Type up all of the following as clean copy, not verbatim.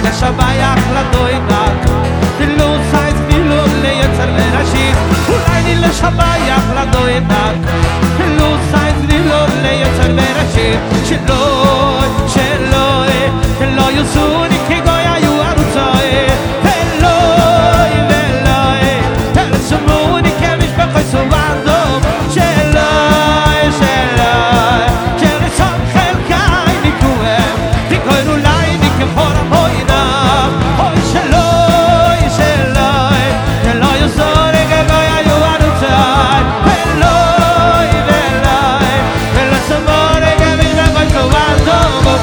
לשבח לדוידק דילו סייז דילו ליצר ורשית אולי לי לשבח לדוידק דילו סייז דילו ליצר ורשית שלא יוסוני כגוי היו ארוצוי ולוי תלסמוני כמשפחוי סובנדום שלוי שלסום חלקי ניקוהם תיקוינו לי ניקחור המוינם אוי שלוי שלא יוסוני כגוי היו ארוצוי ולוי תלסמוני כמשפחוי סובנדום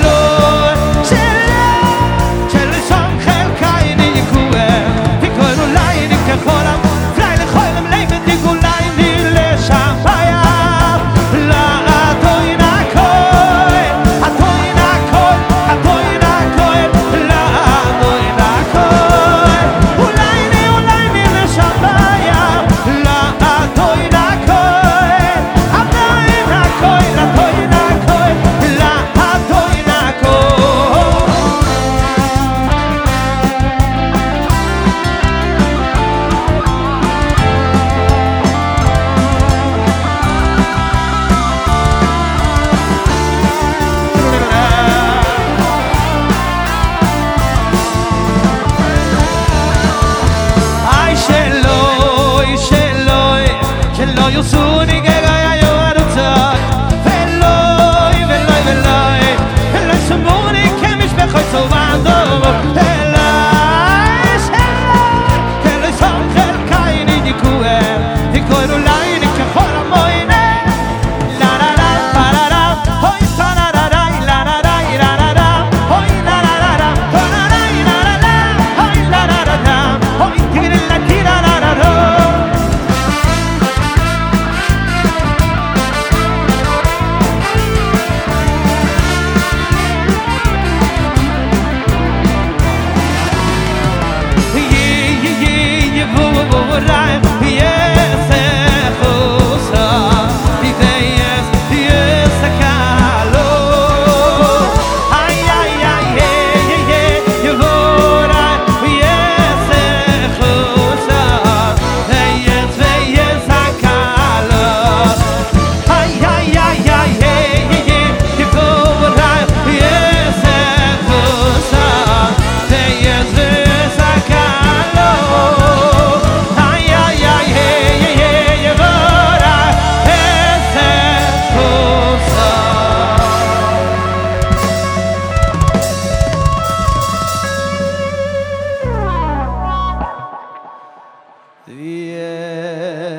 יוסוני גגוי היו ארוצות ולוי ולסמוני כמשפחוי סובנדום תלסום חלקי ניקוהם תיקוינו לי ניקחור המוינה לה פררה אוי פררה לה אוי לה אוי לה אוי תגרלה תירה Yeah.